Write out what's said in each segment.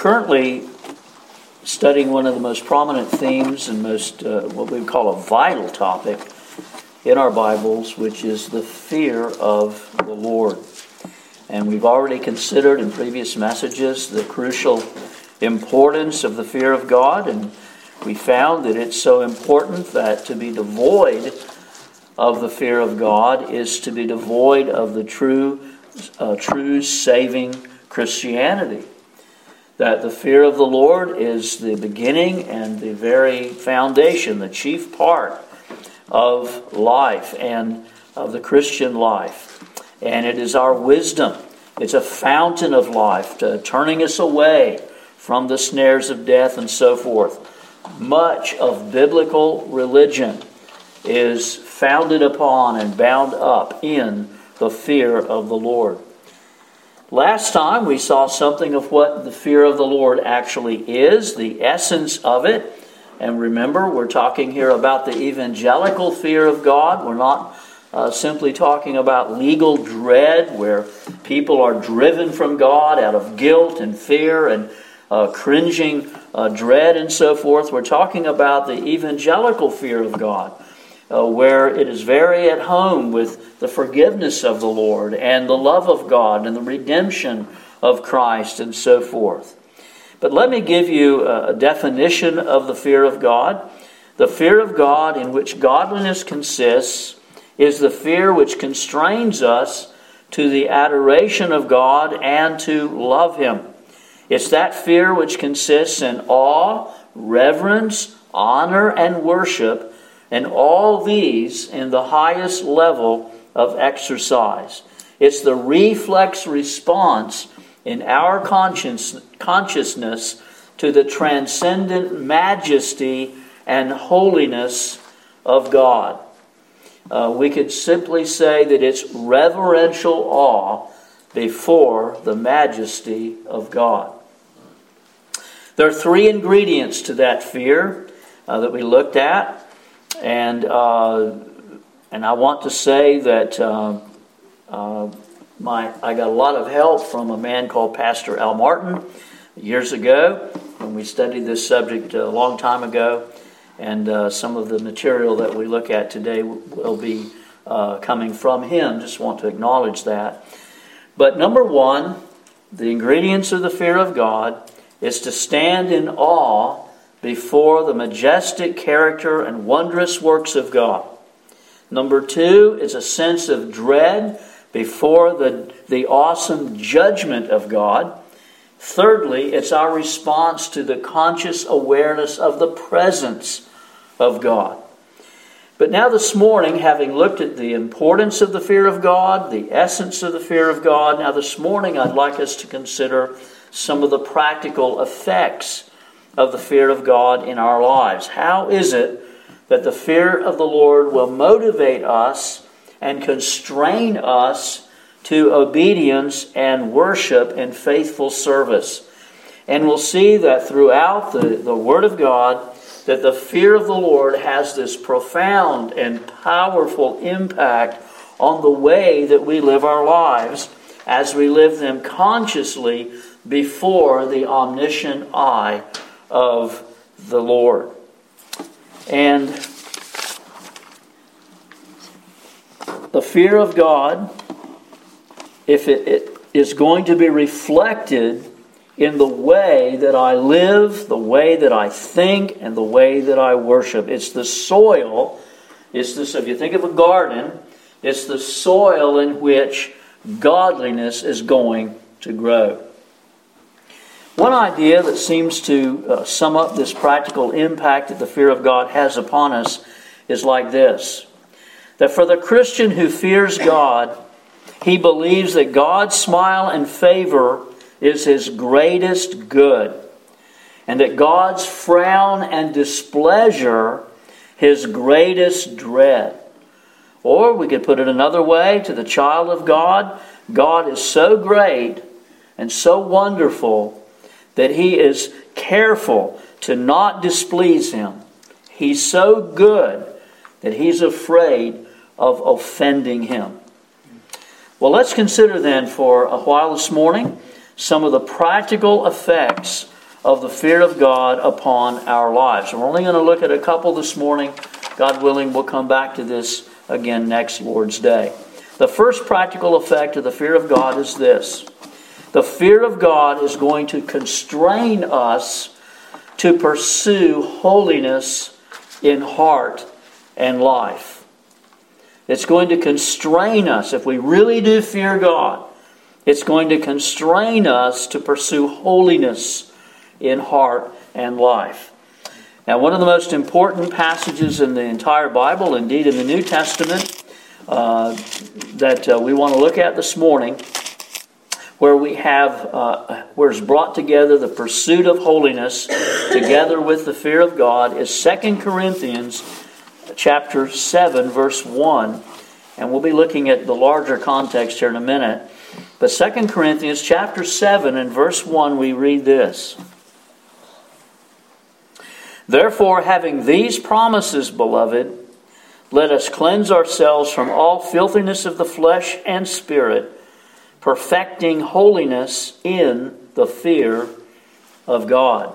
currently studying one of the most prominent themes and most, what we would call a vital topic in our Bibles, which is the fear of the Lord. And we've already considered in previous messages the crucial importance of the fear of God, and we found that it's so important that to be devoid of the fear of God is to be devoid of the true saving Christianity. That the fear of the Lord is the beginning and the very foundation, the chief part of life and of the Christian life. And it is our wisdom. It's a fountain of life, turning us away from the snares of death and so forth. Much of biblical religion is founded upon and bound up in the fear of the Lord. Last time we saw something of what the fear of the Lord actually is, the essence of it. And remember, we're talking here about the evangelical fear of God. We're not simply talking about legal dread, where people are driven from God out of guilt and fear and cringing dread and so forth. We're talking about the evangelical fear of God, where it is very at home with the forgiveness of the Lord and the love of God and the redemption of Christ and so forth. But let me give you a definition of the fear of God. The fear of God, in which godliness consists, is the fear which constrains us to the adoration of God and to love Him. It's that fear which consists in awe, reverence, honor, and worship, and all these in the highest level of exercise. It's the reflex response in our consciousness to the transcendent majesty and holiness of God. We could simply say that it's reverential awe before the majesty of God. There are three ingredients to that fear that we looked at. And I want to say that I got a lot of help from a man called Pastor Al Martin years ago when we studied this subject a long time ago. And some of the material that we look at today will be coming from him. Just want to acknowledge that. But number one, the ingredients of the fear of God is to stand in awe before the majestic character and wondrous works of God. Number two is a sense of dread before the awesome judgment of God. Thirdly, it's our response to the conscious awareness of the presence of God. But now this morning, having looked at the importance of the fear of God, the essence of the fear of God, now this morning I'd like us to consider some of the practical effects of the fear of God in our lives. How is it that the fear of the Lord will motivate us and constrain us to obedience and worship and faithful service? And we'll see that throughout the Word of God, that the fear of the Lord has this profound and powerful impact on the way that we live our lives as we live them consciously before the omniscient eye of the Lord. And the fear of God, if it is going to be reflected in the way that I live, the way that I think, and the way that I worship. It's the soil. It's this. If you think of a garden, it's the soil in which godliness is going to grow. One idea that seems to sum up this practical impact that the fear of God has upon us is like this: that for the Christian who fears God, he believes that God's smile and favor is his greatest good, and that God's frown and displeasure his greatest dread. Or we could put it another way: to the child of God, God is so great and so wonderful that He is careful to not displease Him. He's so good that He's afraid of offending Him. Well, let's consider then for a while this morning some of the practical effects of the fear of God upon our lives. We're only going to look at a couple this morning. God willing, we'll come back to this again next Lord's Day. The first practical effect of the fear of God is this. The fear of God is going to constrain us to pursue holiness in heart and life. It's going to constrain us. If we really do fear God, it's going to constrain us to pursue holiness in heart and life. Now, one of the most important passages in the entire Bible, indeed in the New Testament, that we want to look at this morning, where we have, where it's brought together the pursuit of holiness together with the fear of God, is 2 Corinthians chapter 7, verse 1. And we'll be looking at the larger context here in a minute. But 2 Corinthians chapter 7 and verse 1, we read this. Therefore, having these promises, beloved, let us cleanse ourselves from all filthiness of the flesh and spirit, perfecting holiness in the fear of God.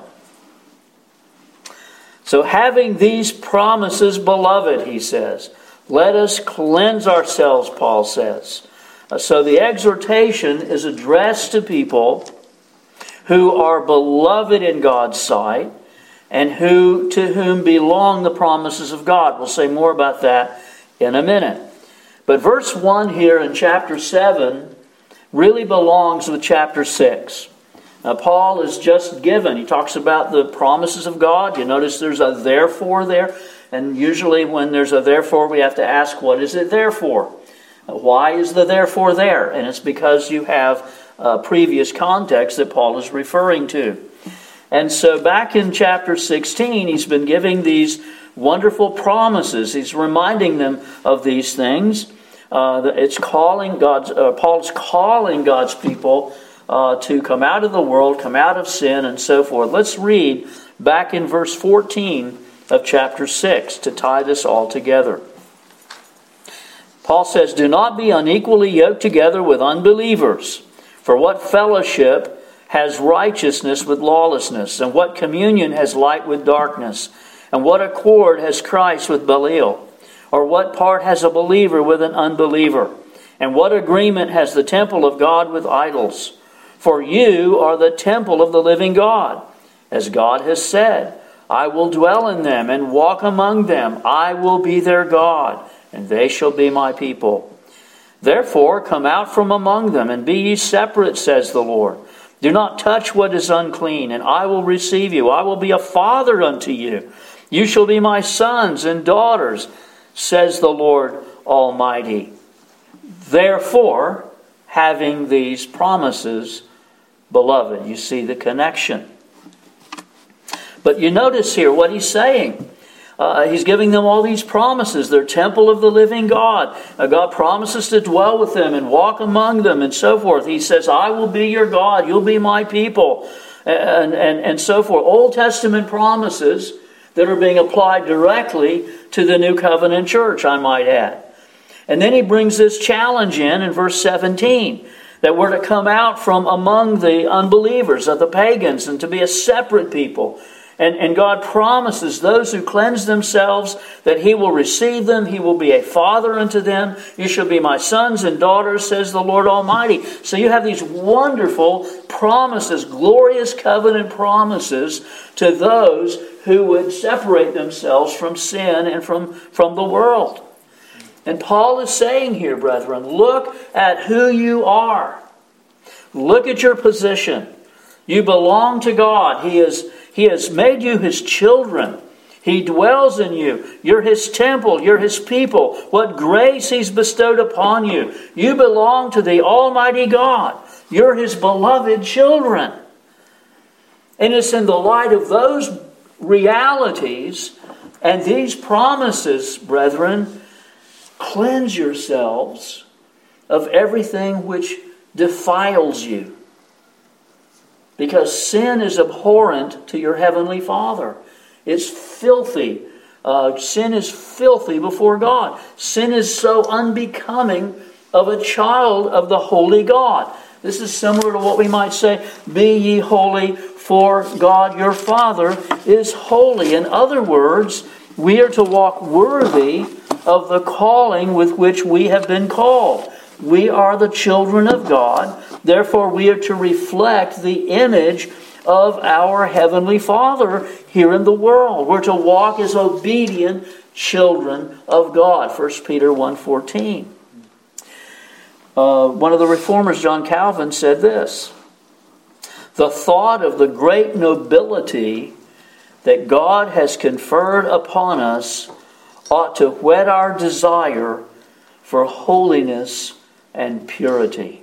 So having these promises, beloved, he says, let us cleanse ourselves, Paul says. So the exhortation is addressed to people who are beloved in God's sight and to whom belong the promises of God. We'll say more about that in a minute. But verse 1 here in chapter 7 really belongs with chapter 6. Now, Paul is just given. He talks about the promises of God. You notice there's a therefore there. And usually when there's a therefore, we have to ask, what is it there for? Why is the therefore there? And it's because you have previous context that Paul is referring to. And so back in chapter 16, he's been giving these wonderful promises. He's reminding them of these things. Paul's calling God's people to come out of the world, come out of sin, and so forth. Let's read back in verse 14 of chapter 6 to tie this all together. Paul says, do not be unequally yoked together with unbelievers. For what fellowship has righteousness with lawlessness? And what communion has light with darkness? And what accord has Christ with Belial? Or what part has a believer with an unbeliever? And what agreement has the temple of God with idols? For you are the temple of the living God. As God has said, I will dwell in them and walk among them. I will be their God, and they shall be my people. Therefore, come out from among them, and be ye separate, says the Lord. Do not touch what is unclean, and I will receive you. I will be a father unto you. You shall be my sons and daughters, says the Lord Almighty. Therefore, having these promises, beloved. You see the connection. But you notice here what he's saying. He's giving them all these promises. They're temple of the living God. God promises to dwell with them and walk among them and so forth. He says, I will be your God. You'll be my people. And so forth. Old Testament promises that are being applied directly to the New Covenant church, I might add. And then he brings this challenge in verse 17. That we're to come out from among the unbelievers, of the pagans, and to be a separate people. And God promises those who cleanse themselves that He will receive them. He will be a father unto them. You shall be my sons and daughters, says the Lord Almighty. So you have these wonderful promises, glorious covenant promises to those who would separate themselves from sin and from the world. And Paul is saying here, brethren, look at who you are. Look at your position. You belong to God. He has made you His children. He dwells in you. You're His temple. You're His people. What grace He's bestowed upon you. You belong to the Almighty God. You're His beloved children. And it's in the light of those realities and these promises, brethren, cleanse yourselves of everything which defiles you. Because sin is abhorrent to your heavenly Father. It's filthy. Sin is filthy before God. Sin is so unbecoming of a child of the holy God. This is similar to what we might say, be ye holy, for God your Father is holy. In other words, we are to walk worthy of the calling with which we have been called. We are the children of God. Therefore, we are to reflect the image of our Heavenly Father here in the world. We're to walk as obedient children of God. 1 Peter 1:14. One of the reformers, John Calvin, said this: the thought of the great nobility that God has conferred upon us ought to whet our desire for holiness and purity.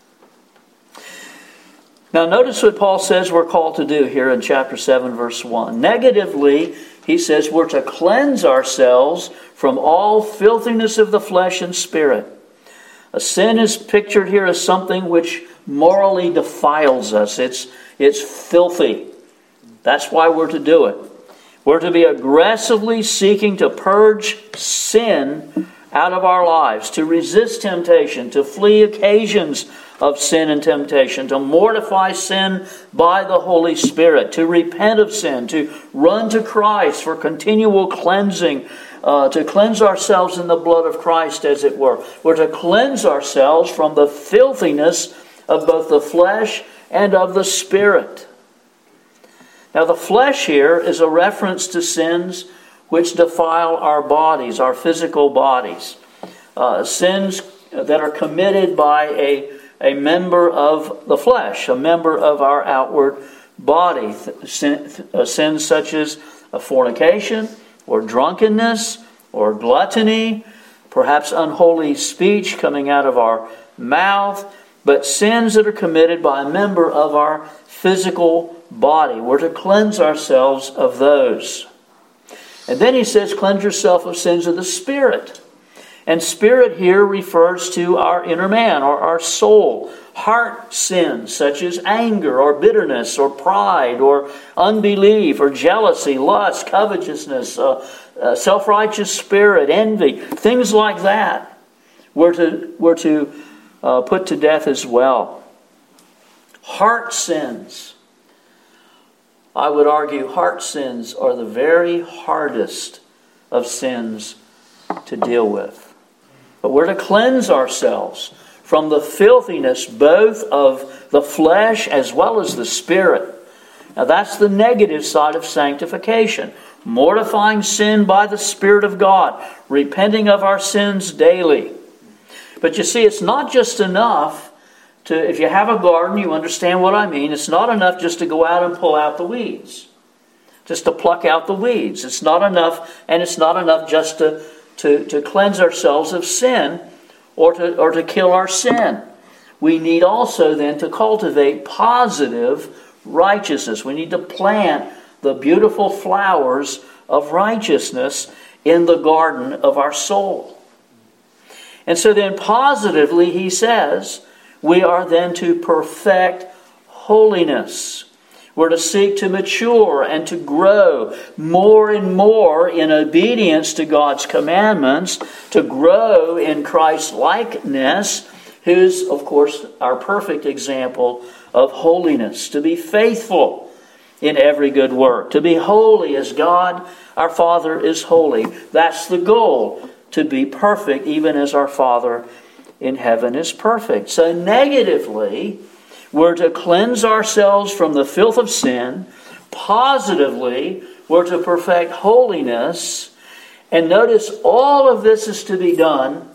Now notice what Paul says we're called to do here in chapter 7, verse 1. Negatively, he says we're to cleanse ourselves from all filthiness of the flesh and spirit. A sin is pictured here as something which morally defiles us. It's filthy. That's why we're to do it. We're to be aggressively seeking to purge sin out of our lives, to resist temptation, to flee occasions of sin and temptation, to mortify sin by the Holy Spirit, to repent of sin, to run to Christ for continual cleansing, to cleanse ourselves in the blood of Christ, as it were. We're to cleanse ourselves from the filthiness of both the flesh and of the spirit. Now, the flesh here is a reference to sins which defile our bodies, our physical bodies. Sins that are committed by a member of the flesh, a member of our outward body. Sins such as fornication, or drunkenness, or gluttony, perhaps unholy speech coming out of our mouth, but sins that are committed by a member of our physical body. We're to cleanse ourselves of those. And then he says, cleanse yourself of sins of the spirit. And spirit here refers to our inner man, or our soul. Heart sins such as anger, or bitterness, or pride, or unbelief, or jealousy, lust, covetousness, self-righteous spirit, envy, things like that. We're to put to death as well. Heart sins. I would argue heart sins are the very hardest of sins to deal with. But we're to cleanse ourselves from the filthiness both of the flesh as well as the spirit. Now that's the negative side of sanctification. Mortifying sin by the Spirit of God. Repenting of our sins daily. But you see, it's not just enough to, if you have a garden, you understand what I mean. It's not enough just to go out and pull out the weeds. Just to pluck out the weeds. It's not enough, and it's not enough just to cleanse ourselves of sin or to kill our sin. We need also then to cultivate positive righteousness. We need to plant the beautiful flowers of righteousness in the garden of our soul. And so then positively he says, we are then to perfect holiness. We're to seek to mature and to grow more and more in obedience to God's commandments, to grow in Christ's likeness, who's, of course, our perfect example of holiness, to be faithful in every good work, to be holy as God, our Father, is holy. That's the goal, to be perfect even as our Father in heaven is perfect. So negatively, we're to cleanse ourselves from the filth of sin. Positively, we're to perfect holiness. And notice all of this is to be done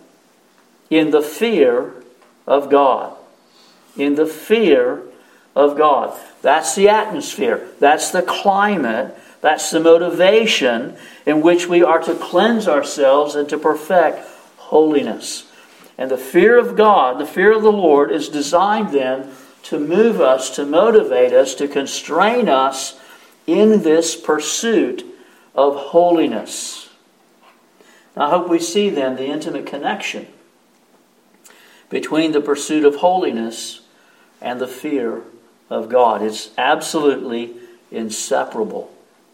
in the fear of God. In the fear of God. That's the atmosphere. That's the climate. That's the motivation in which we are to cleanse ourselves and to perfect holiness. And the fear of God, the fear of the Lord, is designed then to move us, to motivate us, to constrain us in this pursuit of holiness. Now, I hope we see then the intimate connection between the pursuit of holiness and the fear of God. It's absolutely inseparable.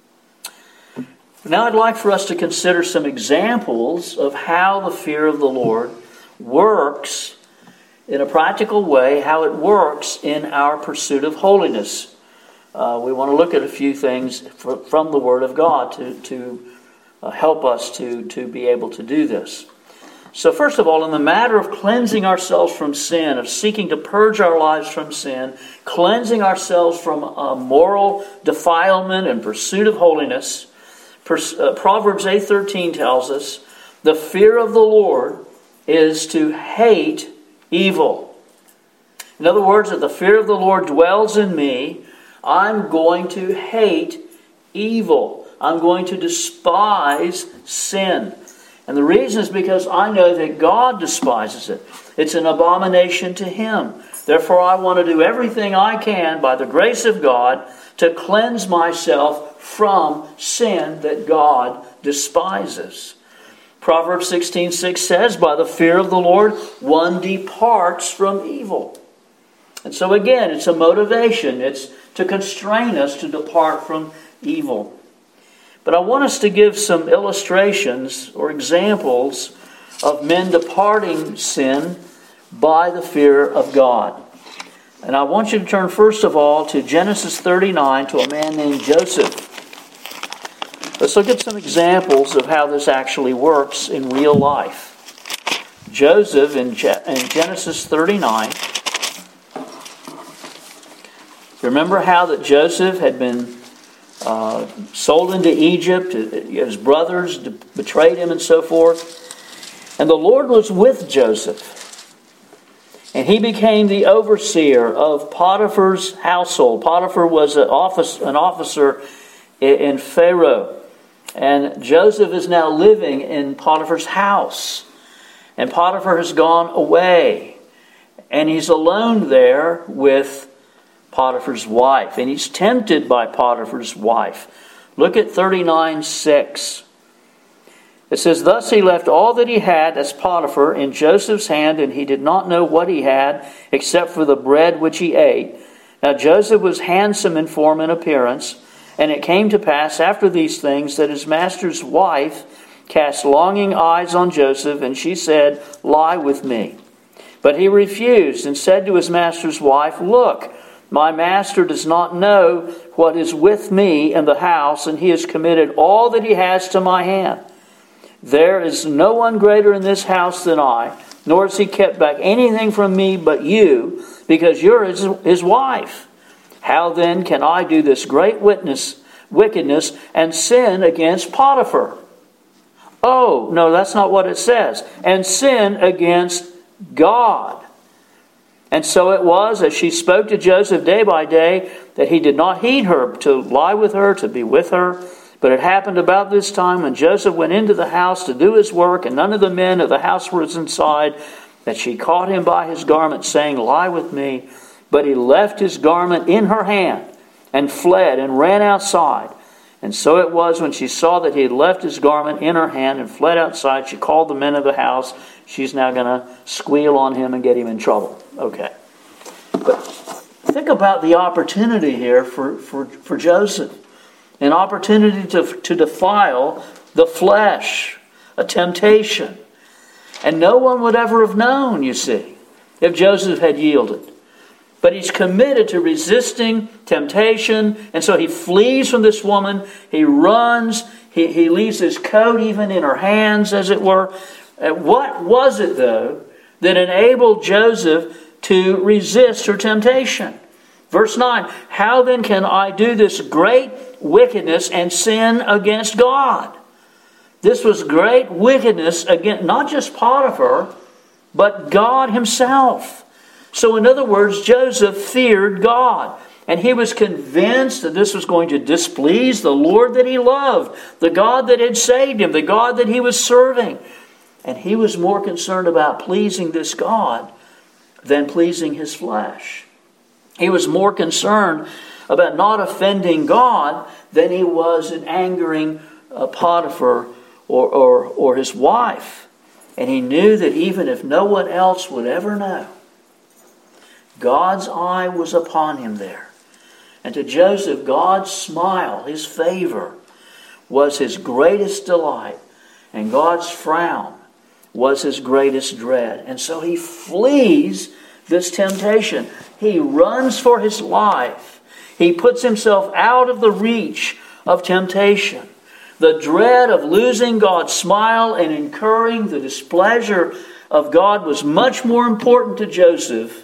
Now I'd like for us to consider some examples of how the fear of the Lord works in a practical way how it works in our pursuit of holiness. We want to look at a few things from the Word of God to help us to be able to do this. So first of all, in the matter of cleansing ourselves from sin, of seeking to purge our lives from sin, cleansing ourselves from moral defilement and pursuit of holiness, Proverbs 8:13 tells us, the fear of the Lord is to hate evil. In other words, if the fear of the Lord dwells in me, I'm going to hate evil. I'm going to despise sin. And the reason is because I know that God despises it. It's an abomination to Him. Therefore, I want to do everything I can by the grace of God to cleanse myself from sin that God despises. Proverbs 16:6 says, by the fear of the Lord, one departs from evil. And so again, it's a motivation. It's to constrain us to depart from evil. But I want us to give some illustrations or examples of men departing sin by the fear of God. And I want you to turn first of all to Genesis 39 to a man named Joseph. Let's look at some examples of how this actually works in real life. Joseph in Genesis 39. Remember how that Joseph had been sold into Egypt. His brothers betrayed him and so forth. And the Lord was with Joseph. And he became the overseer of Potiphar's household. Potiphar was an officer in Pharaoh. And Joseph is now living in Potiphar's house. And Potiphar has gone away. And he's alone there with Potiphar's wife. And he's tempted by Potiphar's wife. Look at 39:6. It says, thus he left all that he had as Potiphar in Joseph's hand, and he did not know what he had except for the bread which he ate. Now Joseph was handsome in form and appearance, and it came to pass after these things that his master's wife cast longing eyes on Joseph, and she said, lie with me. But he refused and said to his master's wife, look, my master does not know what is with me in the house, and he has committed all that he has to my hand. There is no one greater in this house than I, nor has he kept back anything from me but you, because you're his wife. How then can I do this great wickedness and sin against Potiphar? Oh, no, that's not what it says. And sin against God. And so it was, as she spoke to Joseph day by day, that he did not heed her, to lie with her, to be with her. But it happened about this time when Joseph went into the house to do his work, and none of the men of the house was inside, that she caught him by his garment, saying, lie with me. But he left his garment in her hand, and fled, and ran outside. And so it was, when she saw that he had left his garment in her hand and fled outside, she called the men of the house. She's now going to squeal on him and get him in trouble. Okay. But think about the opportunity here for Joseph. An opportunity to defile the flesh. A temptation. And no one would ever have known, you see, if Joseph had yielded. But he's committed to resisting temptation. And so he flees from this woman. He runs. He leaves his coat even in her hands, as it were. What was it, though, that enabled Joseph to resist her temptation? Verse 9, how then can I do this great wickedness and sin against God? This was great wickedness against not just Potiphar, but God himself. So in other words, Joseph feared God. And he was convinced that this was going to displease the Lord that he loved, the God that had saved him, the God that he was serving. And he was more concerned about pleasing this God than pleasing his flesh. He was more concerned about not offending God than he was in angering Potiphar or his wife. And he knew that even if no one else would ever know, God's eye was upon him there. And to Joseph, God's smile, his favor, was his greatest delight. And God's frown was his greatest dread. And so he flees this temptation. He runs for his life. He puts himself out of the reach of temptation. The dread of losing God's smile and incurring the displeasure of God was much more important to Joseph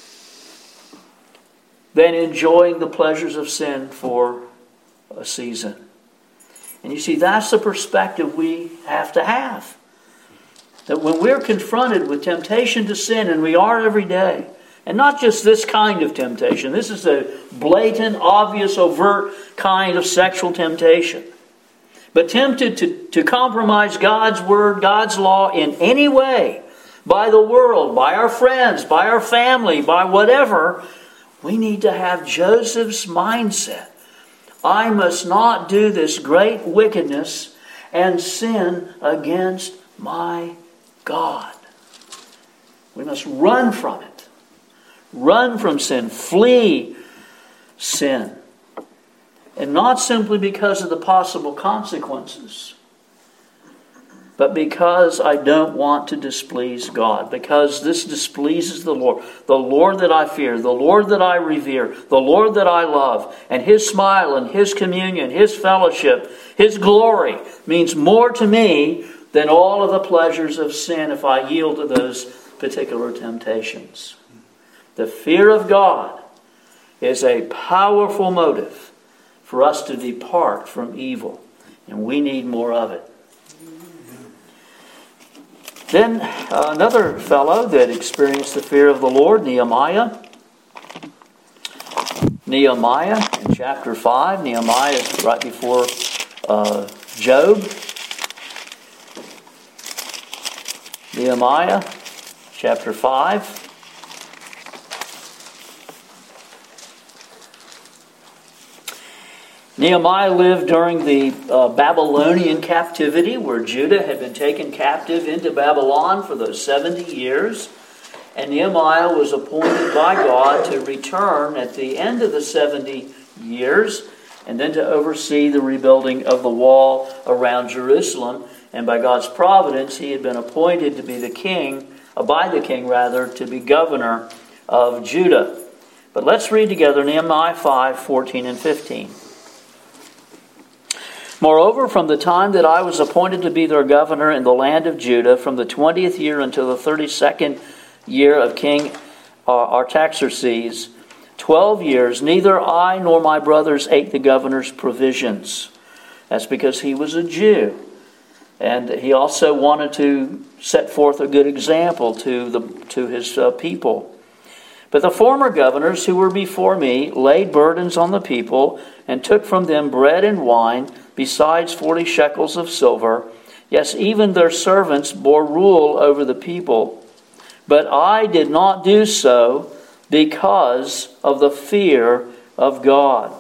than enjoying the pleasures of sin for a season. And you see, that's the perspective we have to have. That when we're confronted with temptation to sin, and we are every day, and not just this kind of temptation, this is a blatant, obvious, overt kind of sexual temptation. But tempted to compromise God's word, God's law in any way, by the world, by our friends, by our family, by whatever, we need to have Joseph's mindset. I must not do this great wickedness and sin against my God. We must run from it. Run from sin. Flee sin. And not simply because of the possible consequences, but because I don't want to displease God. Because this displeases the Lord. The Lord that I fear, the Lord that I revere, the Lord that I love, and His smile and His communion, His fellowship, His glory means more to me than all of the pleasures of sin if I yield to those particular temptations. The fear of God is a powerful motive for us to depart from evil. And we need more of it. Then another fellow that experienced the fear of the Lord, Nehemiah. Nehemiah in chapter 5. Nehemiah is right before Job. Nehemiah chapter 5. Nehemiah lived during the Babylonian captivity, where Judah had been taken captive into Babylon for those 70 years. And Nehemiah was appointed by God to return at the end of the 70 years and then to oversee the rebuilding of the wall around Jerusalem. And by God's providence, he had been appointed to be the king, to be governor of Judah. But let's read together Nehemiah 5:14 and 15. Moreover, from the time that I was appointed to be their governor in the land of Judah, from the 20th year until the 32nd year of King Artaxerxes, 12 years, neither I nor my brothers ate the governor's provisions. That's because he was a Jew. And he also wanted to set forth a good example to his people. But the former governors who were before me laid burdens on the people and took from them bread and wine, besides 40 shekels of silver. Yes, even their servants bore rule over the people. But I did not do so because of the fear of God.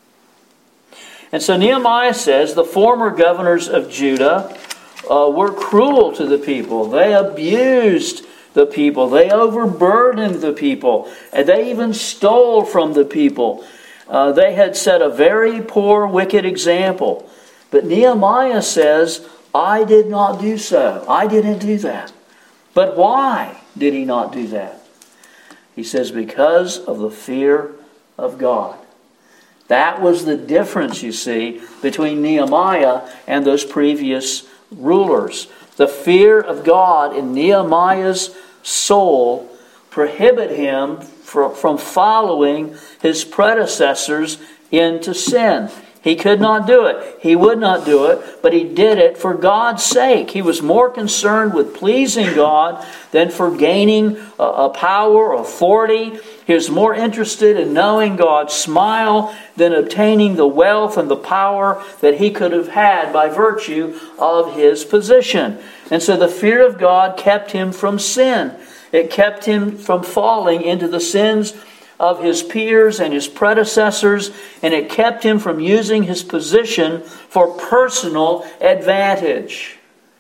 And so Nehemiah says the former governors of Judah were cruel to the people. They abused the people. They overburdened the people. And they even stole from the people. They had set a very poor, wicked example. But Nehemiah says, I did not do so. I didn't do that. But why did he not do that? He says, because of the fear of God. That was the difference, you see, between Nehemiah and those previous rulers. The fear of God in Nehemiah's soul prohibited him from following his predecessors into sin. He could not do it. He would not do it, but he did it for God's sake. He was more concerned with pleasing God than for gaining a power or authority. He was more interested in knowing God's smile than obtaining the wealth and the power that he could have had by virtue of his position. And so the fear of God kept him from sin. It kept him from falling into the sins of his peers and his predecessors, and it kept him from using his position for personal advantage.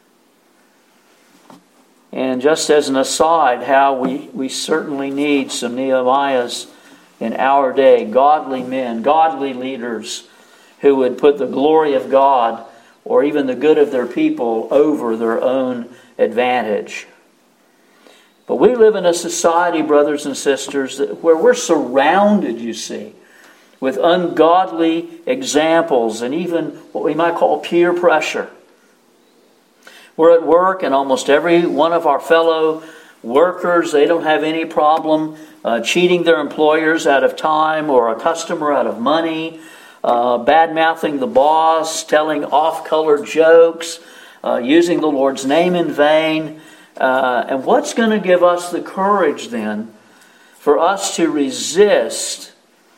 And just as an aside, how we certainly need some Nehemiahs in our day, godly men, godly leaders who would put the glory of God or even the good of their people over their own advantage. But we live in a society, brothers and sisters, where we're surrounded, you see, with ungodly examples and even what we might call peer pressure. We're at work, and almost every one of our fellow workers, they don't have any problem cheating their employers out of time or a customer out of money, bad-mouthing the boss, telling off-color jokes, using the Lord's name in vain. And what's going to give us the courage then for us to resist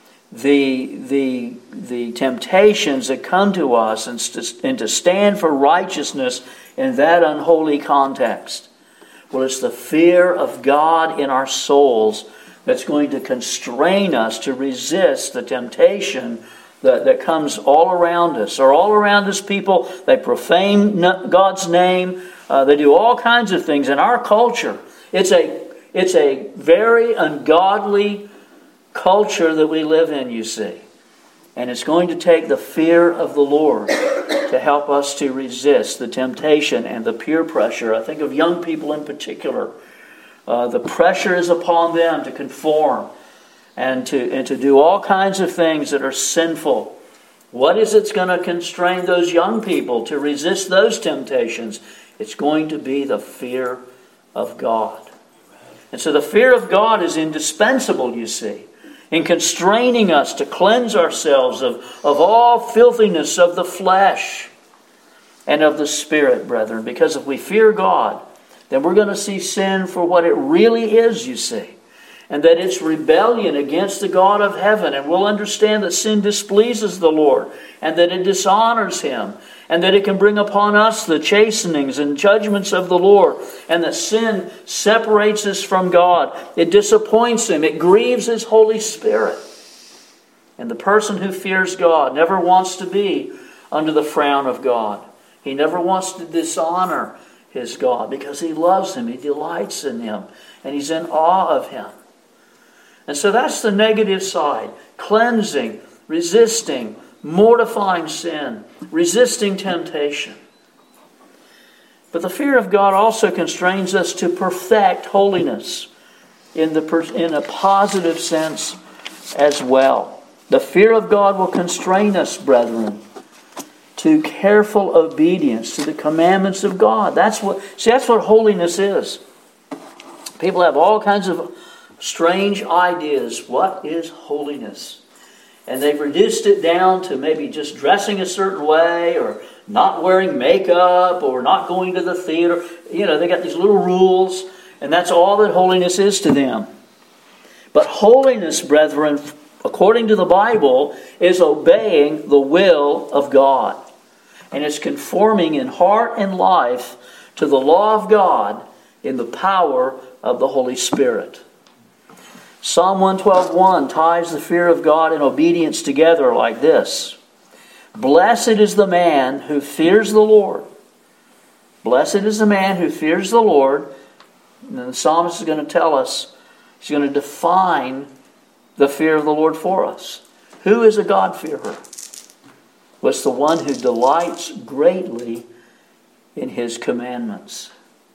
the temptations that come to us and to stand for righteousness in that unholy context? Well, it's the fear of God in our souls that's going to constrain us to resist the temptation that comes all around us. Or all around us, people, they profane God's name. They do all kinds of things in our culture. It's a very ungodly culture that we live in, you see. And it's going to take the fear of the Lord to help us to resist the temptation and the peer pressure. I think of young people in particular. The pressure is upon them to conform and to do all kinds of things that are sinful. What is it's going to constrain those young people to resist those temptations? It's going to be the fear of God. And so the fear of God is indispensable, you see, in constraining us to cleanse ourselves of all filthiness of the flesh and of the spirit, brethren. Because if we fear God, then we're going to see sin for what it really is, you see. And that it's rebellion against the God of heaven. And we'll understand that sin displeases the Lord, and that it dishonors Him, and that it can bring upon us the chastenings and judgments of the Lord, and that sin separates us from God. It disappoints Him. It grieves His Holy Spirit. And the person who fears God never wants to be under the frown of God. He never wants to dishonor his God, because he loves Him, he delights in Him, and he's in awe of Him. And so that's the negative side. Cleansing, resisting, mortifying sin, resisting temptation. But the fear of God also constrains us to perfect holiness in a positive sense as well. The fear of God will constrain us, brethren, to careful obedience to the commandments of God. That's what holiness is. People have all kinds of strange ideas. What is holiness? And they've reduced it down to maybe just dressing a certain way, or not wearing makeup, or not going to the theater. You know, they got these little rules, and that's all that holiness is to them. But holiness, brethren, according to the Bible, is obeying the will of God. And it's conforming in heart and life to the law of God in the power of the Holy Spirit. Psalm 112:1 ties the fear of God and obedience together like this. Blessed is the man who fears the Lord. Blessed is the man who fears the Lord. And the psalmist is going to tell us, he's going to define the fear of the Lord for us. Who is a God-fearer? Well, it's the one who delights greatly in His commandments.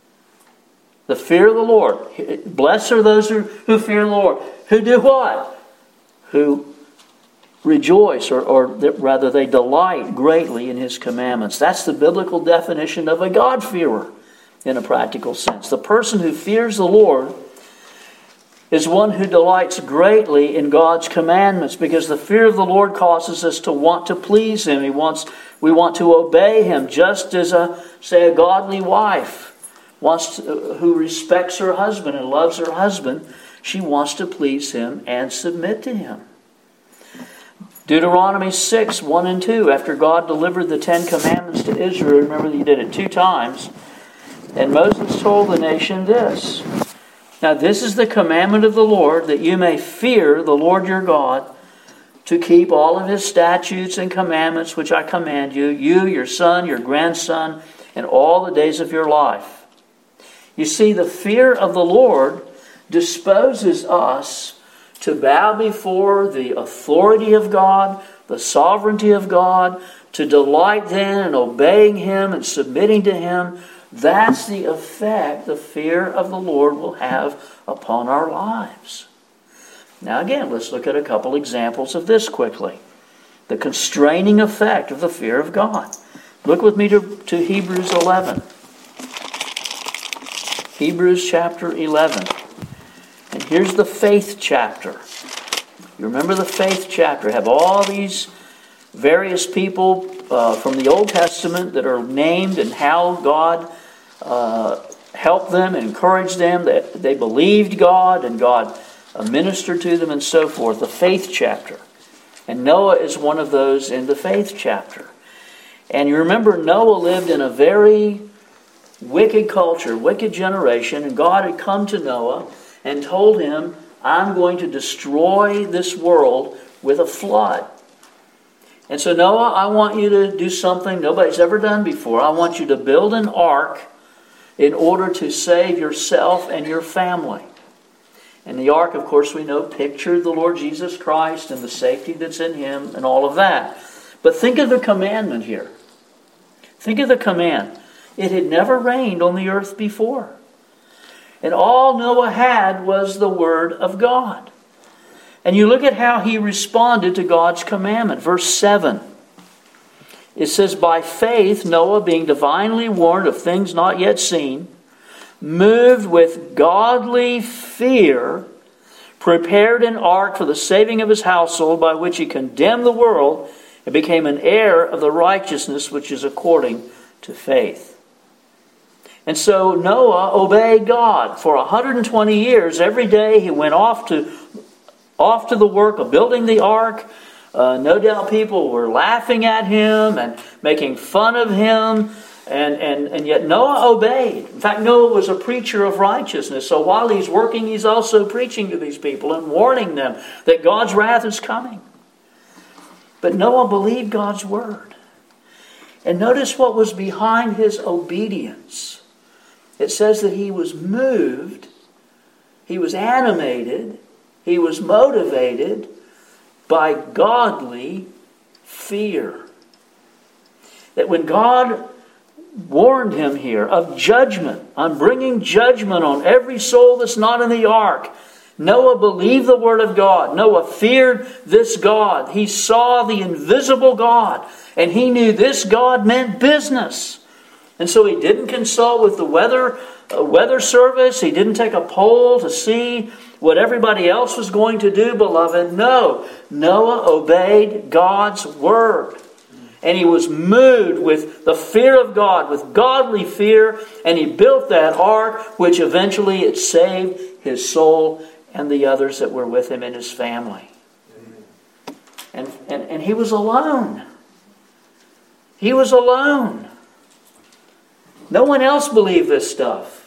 The fear of the Lord. Blessed are those who fear the Lord. Who do what? Who rejoice, or rather they delight greatly in His commandments. That's the biblical definition of a God-fearer in a practical sense. The person who fears the Lord is one who delights greatly in God's commandments, because the fear of the Lord causes us to want to please Him. We want to obey Him, just as a godly wife who respects her husband and loves her husband. She wants to please him and submit to him. Deuteronomy 6:1 and 2, after God delivered the 10 Commandments to Israel, remember He did it 2 times, and Moses told the nation this. Now this is the commandment of the Lord, that you may fear the Lord your God, to keep all of His statutes and commandments which I command you, your son, your grandson, and all the days of your life. You see, the fear of the Lord disposes us to bow before the authority of God, the sovereignty of God, to delight then in obeying Him and submitting to Him, That's the effect the fear of the Lord will have upon our lives. Now again, let's look at a couple examples of this quickly. The constraining effect of the fear of God. Look with me to Hebrews 11. Hebrews chapter 11. And here's the faith chapter. You remember the faith chapter. Have all these various people from the Old Testament that are named and how God helped them and encouraged them. That they believed God and God ministered to them and so forth. The faith chapter. And Noah is one of those in the faith chapter. And you remember Noah lived in a very wicked culture, wicked generation. And God had come to Noah and told him, I'm going to destroy this world with a flood. And so Noah, I want you to do something nobody's ever done before. I want you to build an ark in order to save yourself and your family. And the ark, of course, we know, pictured the Lord Jesus Christ and the safety that's in Him and all of that. But think of the commandment here. Think of the command. It had never rained on the earth before. And all Noah had was the Word of God. And you look at how he responded to God's commandment. Verse 7. It says, by faith Noah, being divinely warned of things not yet seen, moved with godly fear, prepared an ark for the saving of his household, by which he condemned the world and became an heir of the righteousness which is according to faith. And so Noah obeyed God for 120 years. Every day he went off to the work of building the ark. No doubt people were laughing at him and making fun of him. And yet Noah obeyed. In fact, Noah was a preacher of righteousness. So while he's working, he's also preaching to these people and warning them that God's wrath is coming. But Noah believed God's word. And notice what was behind his obedience. It says that he was moved, he was animated, he was motivated by godly fear. That when God warned him here of judgment, I'm bringing judgment on every soul that's not in the ark, Noah believed the word of God. Noah feared this God. He saw the invisible God, and he knew this God meant business. And so he didn't consult with the weather service. He didn't take a poll to see what everybody else was going to do, beloved. No, Noah obeyed God's word. And he was moved with the fear of God, with godly fear, and he built that ark, which eventually it saved his soul and the others that were with him in his family. And he was alone. He was alone. No one else believed this stuff.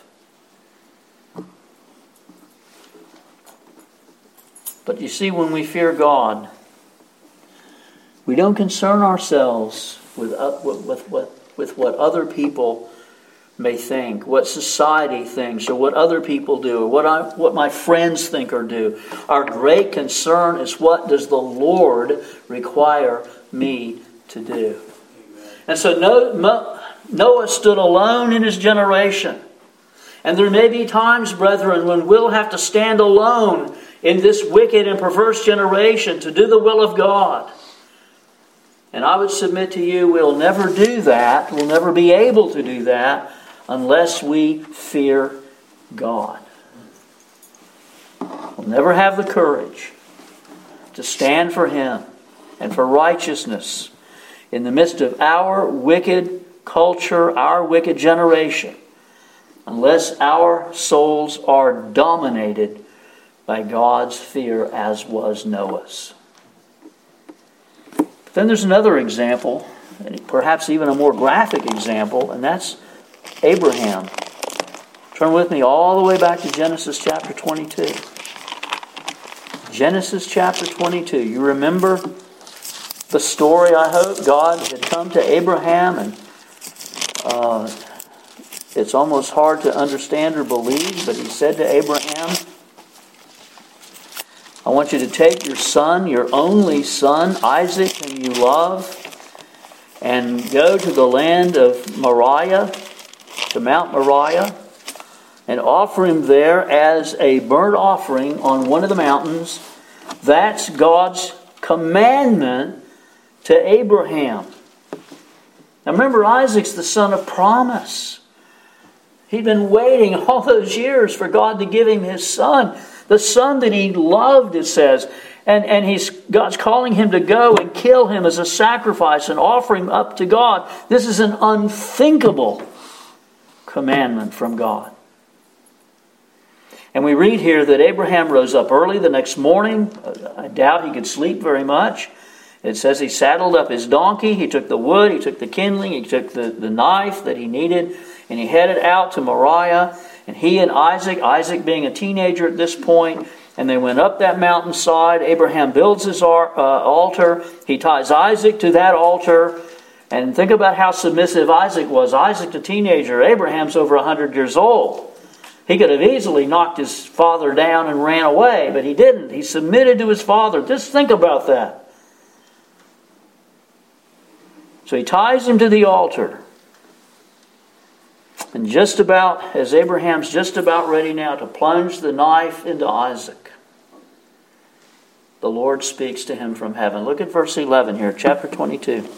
But you see, when we fear God, we don't concern ourselves with what other people may think, what society thinks, or what other people do, or what my friends think or do. Our great concern is, what does the Lord require me to do? And so Noah stood alone in his generation. And there may be times, brethren, when we'll have to stand alone in this wicked and perverse generation to do the will of God. And I would submit to you, we'll never do that. We'll never be able to do that unless we fear God. We'll never have the courage to stand for Him and for righteousness in the midst of our wicked culture, our wicked generation, unless our souls are dominated by God's fear, as was Noah's. But then there's another example, and perhaps even a more graphic example, and that's Abraham. Turn with me all the way back to Genesis chapter 22. Genesis chapter 22. You remember the story, I hope. God had come to Abraham, and it's almost hard to understand or believe, but He said to Abraham, I want you to take your son, your only son, Isaac, whom you love, and go to the land of Moriah, to Mount Moriah and offer him there as a burnt offering on one of the mountains. That's God's commandment to Abraham. Now remember, Isaac's the son of promise. He'd been waiting all those years for God to give him his son. The son that he loved, it says. And God's calling him to go and kill him as a sacrifice and offer him up to God. This is an unthinkable commandment from God. And we read here that Abraham rose up early the next morning. I doubt he could sleep very much. It says he saddled up his donkey. He took the wood, he took the kindling, he took the knife that he needed, and he headed out to Moriah. And he and Isaac being a teenager at this point, and they went up that mountainside. Abraham builds his altar. He ties Isaac to that altar. And think about how submissive Isaac was. Isaac's a teenager. Abraham's over 100 years old. He could have easily knocked his father down and ran away, but he didn't. He submitted to his father. Just think about that. So he ties him to the altar. And just about, as Abraham's just about ready now to plunge the knife into Isaac, the Lord speaks to him from heaven. Look at verse 11 here, chapter 22.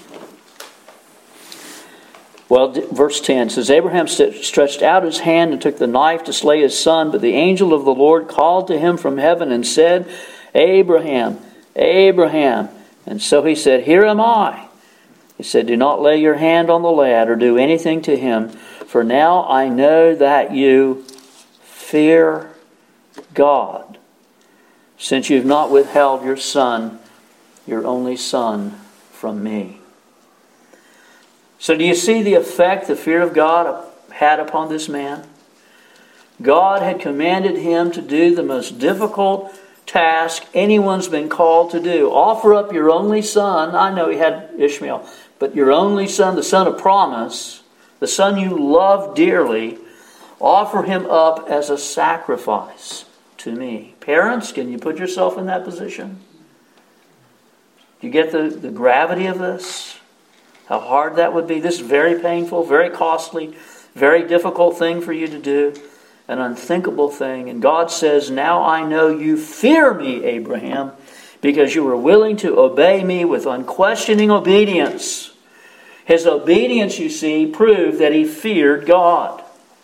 Well, verse 10 says, Abraham stretched out his hand and took the knife to slay his son, but the angel of the Lord called to him from heaven and said, Abraham, Abraham. And so he said, Here am I. He said, Do not lay your hand on the lad or do anything to him, for now I know that you fear God, since you've not withheld your son, your only son, from me. So do you see the effect the fear of God had upon this man? God had commanded him to do the most difficult task anyone's been called to do. Offer up your only son. I know he had Ishmael, but your only son, the son of promise, the son you love dearly, offer him up as a sacrifice to me. Parents, can you put yourself in that position? Do you get the gravity of this? How hard that would be. This is very painful, very costly, very difficult thing for you to do. An unthinkable thing. And God says, Now I know you fear me, Abraham, because you were willing to obey me with unquestioning obedience. His obedience, you see, proved that he feared God.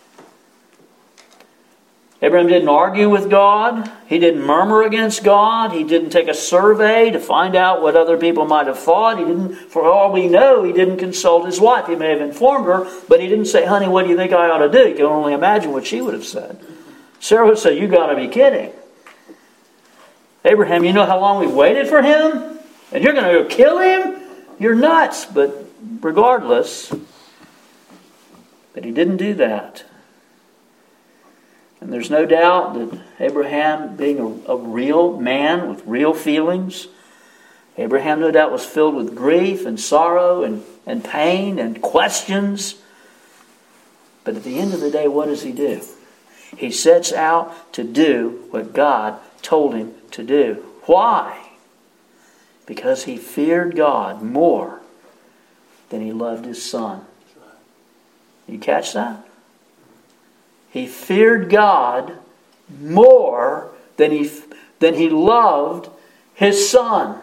Abraham didn't argue with God. He didn't murmur against God. He didn't take a survey to find out what other people might have thought. He didn't, for all we know, he didn't consult his wife. He may have informed her, but he didn't say, Honey, what do you think I ought to do? You can only imagine what she would have said. Sarah would say, You got to be kidding. Abraham, you know how long we've waited for him? And you're going to go kill him? You're nuts. But regardless, but he didn't do that. And there's no doubt that Abraham, being a real man with real feelings, Abraham no doubt was filled with grief and sorrow and pain and questions. But at the end of the day, what does he do? He sets out to do what God told him to do. Why? Because he feared God more than he loved his son. You catch that? He feared God more than he loved his son.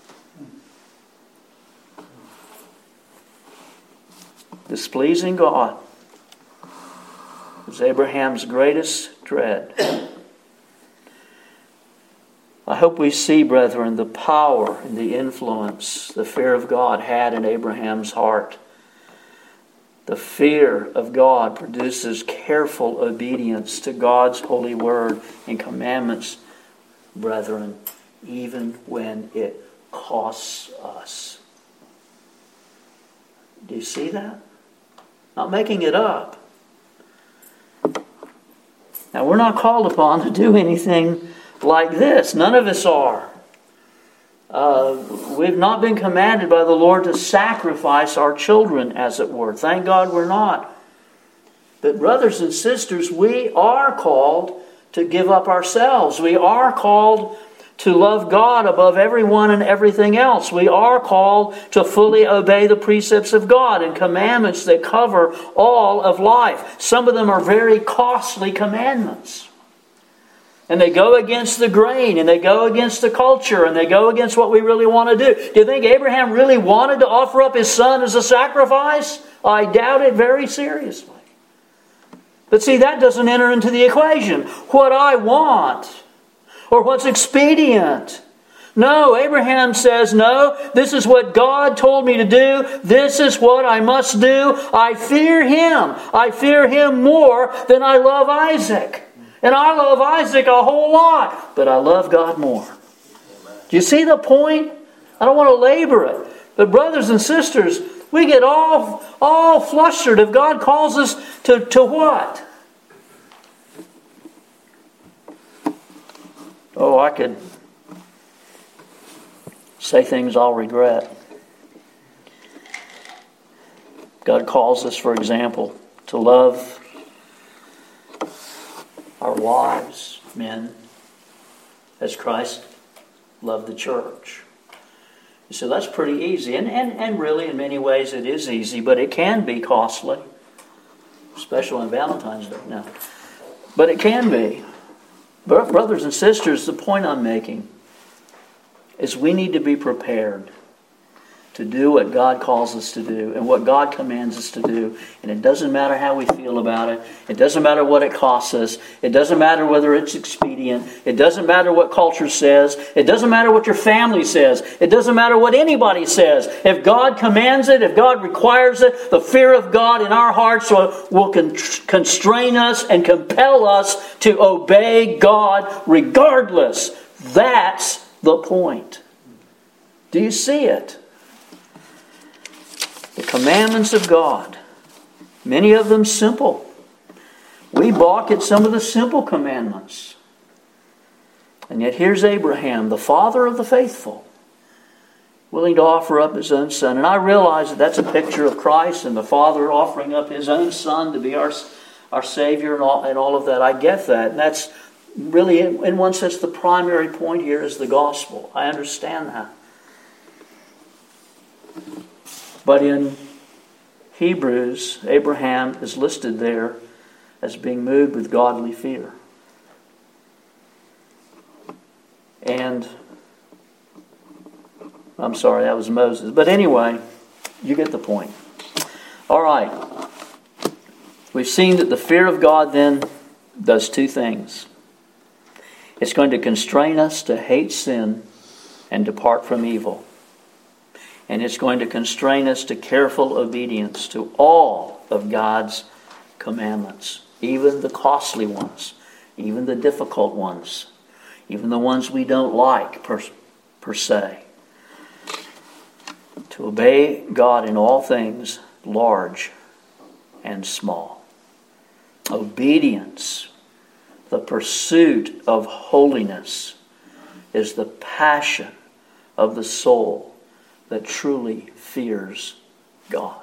Displeasing God was Abraham's greatest dread. I hope we see, brethren, the power and the influence the fear of God had in Abraham's heart. The fear of God produces careful obedience to God's holy word and commandments, brethren, even when it costs us. Do you see that? Not making it up. Now, we're not called upon to do anything like this. None of us are. We've not been commanded by the Lord to sacrifice our children, as it were. Thank God we're not. But brothers and sisters, we are called to give up ourselves. We are called to love God above everyone and everything else. We are called to fully obey the precepts of God and commandments that cover all of life. Some of them are very costly commandments. And they go against the grain, and they go against the culture, and they go against what we really want to do. Do you think Abraham really wanted to offer up his son as a sacrifice? I doubt it very seriously. But see, that doesn't enter into the equation. What I want, or what's expedient. No, Abraham says, no, this is what God told me to do. This is what I must do. I fear Him. I fear Him more than I love Isaac. And I love Isaac a whole lot, but I love God more. Do you see the point? I don't want to labor it. But brothers and sisters, we get all flustered if God calls us to what? Oh, I could say things I'll regret. God calls us, for example, to love our wives, men, as Christ loved the church. So that's pretty easy. And really, in many ways, it is easy, but it can be costly. Especially on Valentine's Day. No. But it can be. Brothers and sisters, the point I'm making is we need to be prepared to do what God calls us to do and what God commands us to do. And it doesn't matter how we feel about it. It doesn't matter what it costs us. It doesn't matter whether it's expedient. It doesn't matter what culture says. It doesn't matter what your family says. It doesn't matter what anybody says. If God commands it, if God requires it, the fear of God in our hearts will constrain us and compel us to obey God regardless. That's the point. Do you see it? The commandments of God, many of them simple. We balk at some of the simple commandments. And yet here's Abraham, the father of the faithful, willing to offer up his own son. And I realize that that's a picture of Christ and the Father offering up His own Son to be our Savior and all of that. I get that. And that's really, in one sense, the primary point here is the gospel. I understand that. But in Hebrews, Abraham is listed there as being moved with godly fear. And, I'm sorry, that was Moses. But anyway, you get the point. All right. We've seen that the fear of God then does two things. It's going to constrain us to hate sin and depart from evil. And it's going to constrain us to careful obedience to all of God's commandments, even the costly ones, even the difficult ones, even the ones we don't like per se. To obey God in all things, large and small. Obedience, the pursuit of holiness, is the passion of the soul that truly fears God.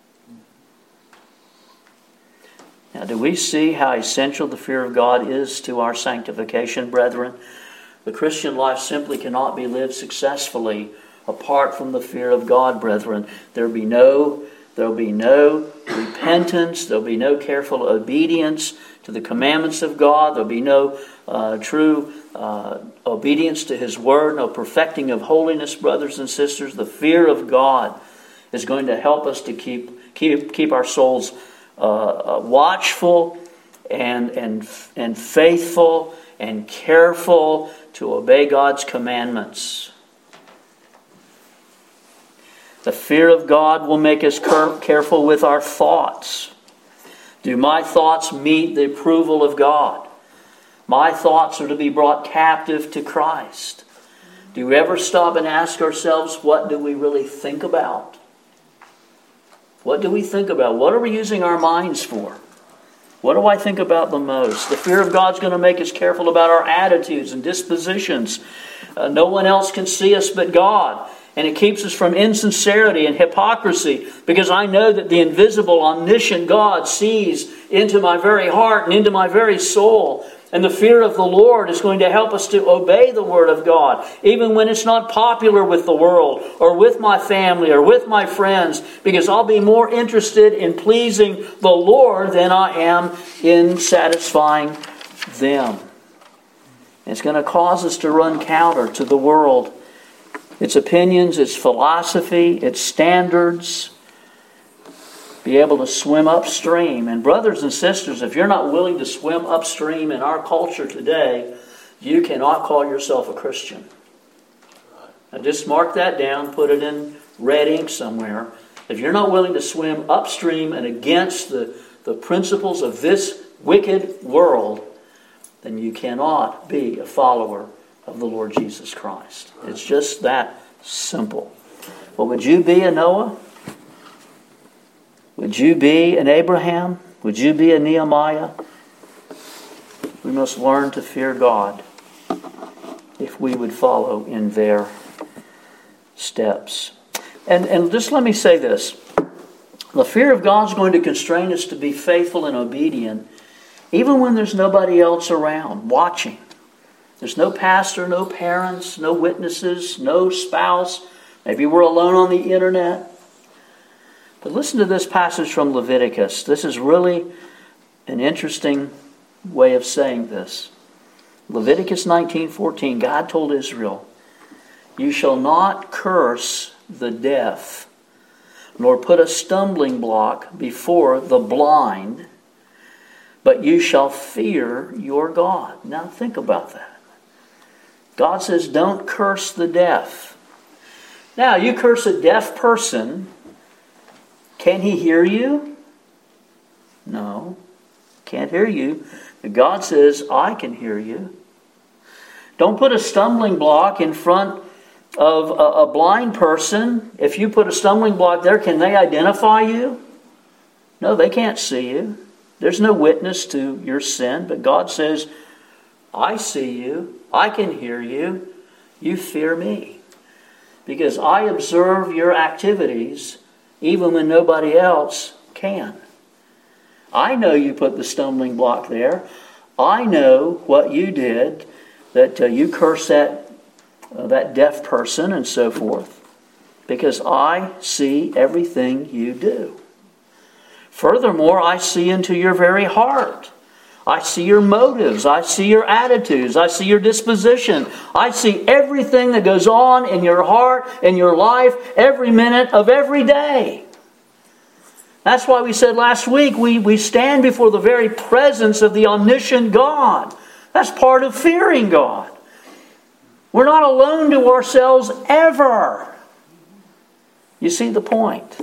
Now, do we see how essential the fear of God is to our sanctification, brethren? The Christian life simply cannot be lived successfully apart from the fear of God, brethren. There'll be no repentance. There'll be no careful obedience to the commandments of God. There'll be no true obedience to His Word, no perfecting of holiness, brothers and sisters. The fear of God is going to help us to keep our souls watchful and faithful and careful to obey God's commandments. The fear of God will make us careful with our thoughts. Do my thoughts meet the approval of God? My thoughts are to be brought captive to Christ. Do we ever stop and ask ourselves, what do we really think about? What do we think about? What are we using our minds for? What do I think about the most? The fear of God is going to make us careful about our attitudes and dispositions. No one else can see us but God. And it keeps us from insincerity and hypocrisy, because I know that the invisible, omniscient God sees into my very heart and into my very soul. And the fear of the Lord is going to help us to obey the Word of God, even when it's not popular with the world, or with my family, or with my friends, because I'll be more interested in pleasing the Lord than I am in satisfying them. It's going to cause us to run counter to the world, its opinions, its philosophy, its standards. Be able to swim upstream. And brothers and sisters, if you're not willing to swim upstream in our culture today, you cannot call yourself a Christian. Now just mark that down, put it in red ink somewhere. If you're not willing to swim upstream and against the principles of this wicked world, then you cannot be a follower of the Lord Jesus Christ. It's just that simple. But would you be a Noah? Would you be an Abraham? Would you be a Nehemiah? We must learn to fear God if we would follow in their steps. And just let me say this. The fear of God is going to constrain us to be faithful and obedient even when there's nobody else around watching. There's no pastor, no parents, no witnesses, no spouse. Maybe we're alone on the internet. But listen to this passage from Leviticus. This is really an interesting way of saying this. Leviticus 19:14, God told Israel, "You shall not curse the deaf, nor put a stumbling block before the blind, but you shall fear your God." Now think about that. God says, don't curse the deaf. Now, you curse a deaf person, can he hear you? No, can't hear you. But God says, I can hear you. Don't put a stumbling block in front of a blind person. If you put a stumbling block there, can they identify you? No, they can't see you. There's no witness to your sin. But God says, I see you. I can hear you. You fear me. Because I observe your activities even when nobody else can. I know you put the stumbling block there. I know what you did, that you cursed that deaf person and so forth, because I see everything you do. Furthermore, I see into your very heart. I see your motives. I see your attitudes. I see your disposition. I see everything that goes on in your heart, in your life, every minute of every day. That's why we said last week, we stand before the very presence of the omniscient God. That's part of fearing God. We're not alone to ourselves ever. You see the point?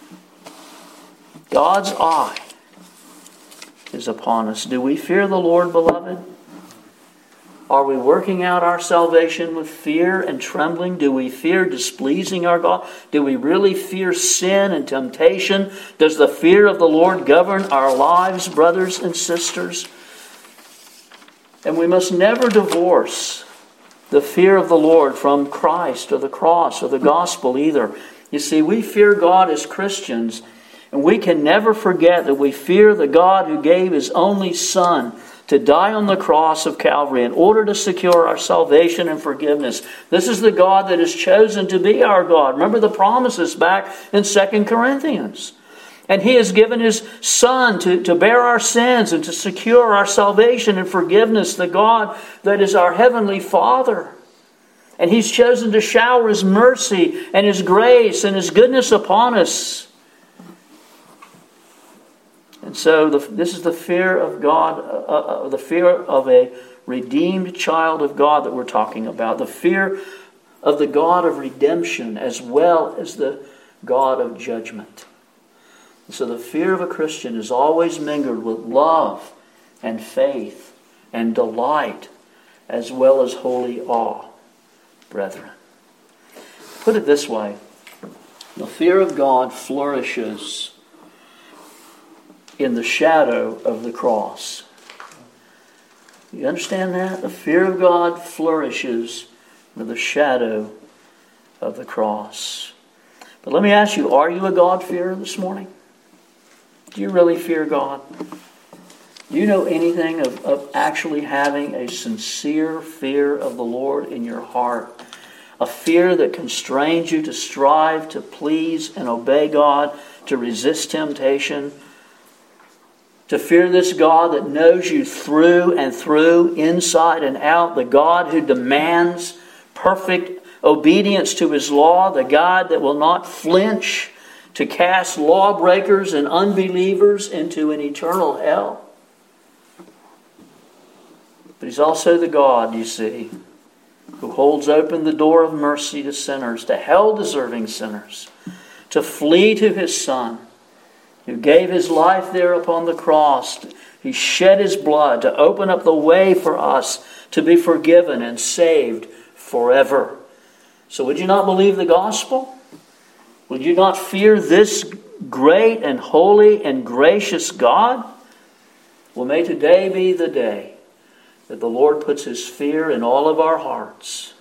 God's eye is upon us. Do we fear the Lord, beloved? Are we working out our salvation with fear and trembling? Do we fear displeasing our God? Do we really fear sin and temptation? Does the fear of the Lord govern our lives, brothers and sisters? And we must never divorce the fear of the Lord from Christ or the cross or the gospel either. You see, we fear God as Christians, and we can never forget that we fear the God who gave His only Son to die on the cross of Calvary in order to secure our salvation and forgiveness. This is the God that is chosen to be our God. Remember the promises back in 2 Corinthians. And He has given His Son to bear our sins and to secure our salvation and forgiveness, the God that is our Heavenly Father. And He's chosen to shower His mercy and His grace and His goodness upon us. And so this is the fear of God, the fear of a redeemed child of God that we're talking about. The fear of the God of redemption as well as the God of judgment. And so the fear of a Christian is always mingled with love and faith and delight as well as holy awe, brethren. Put it this way. The fear of God flourishes in the shadow of the cross. You understand that? The fear of God flourishes in the shadow of the cross. But let me ask you, are you a God-fearer this morning? Do you really fear God? Do you know anything of actually having a sincere fear of the Lord in your heart? A fear that constrains you to strive to please and obey God, to resist temptation, to fear this God that knows you through and through, inside and out, the God who demands perfect obedience to His law, the God that will not flinch to cast lawbreakers and unbelievers into an eternal hell. But He's also the God, you see, who holds open the door of mercy to sinners, to hell-deserving sinners, to flee to His Son, who gave His life there upon the cross. He shed His blood to open up the way for us to be forgiven and saved forever. So would you not believe the gospel? Would you not fear this great and holy and gracious God? Well, may today be the day that the Lord puts His fear in all of our hearts,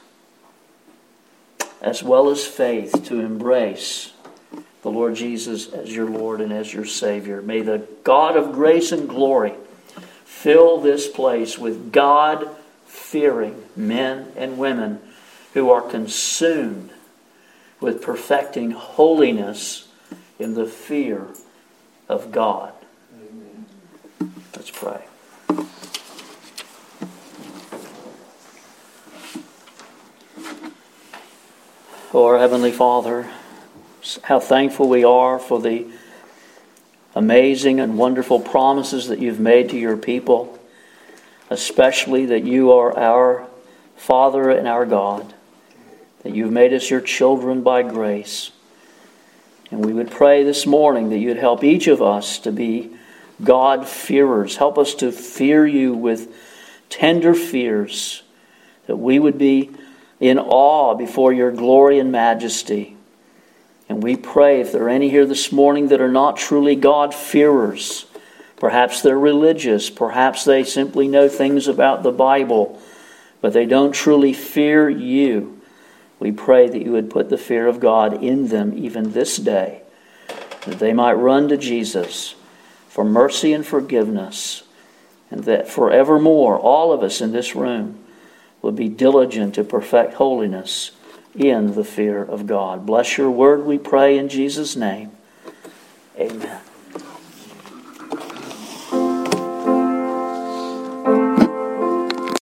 as well as faith to embrace the Lord Jesus as your Lord and as your Savior. May the God of grace and glory fill this place with God-fearing men and women who are consumed with perfecting holiness in the fear of God. Amen. Let's pray. Oh, our Heavenly Father, how thankful we are for the amazing and wonderful promises that You've made to Your people, especially that You are our Father and our God, that You've made us Your children by grace. And we would pray this morning that You'd help each of us to be God-fearers. Help us to fear You with tender fears, that we would be in awe before Your glory and majesty. And we pray, if there are any here this morning that are not truly God-fearers, perhaps they're religious, perhaps they simply know things about the Bible, but they don't truly fear You, we pray that You would put the fear of God in them even this day, that they might run to Jesus for mercy and forgiveness, and that forevermore all of us in this room will be diligent to perfect holiness in the fear of God. Bless Your word, we pray in Jesus' name. Amen.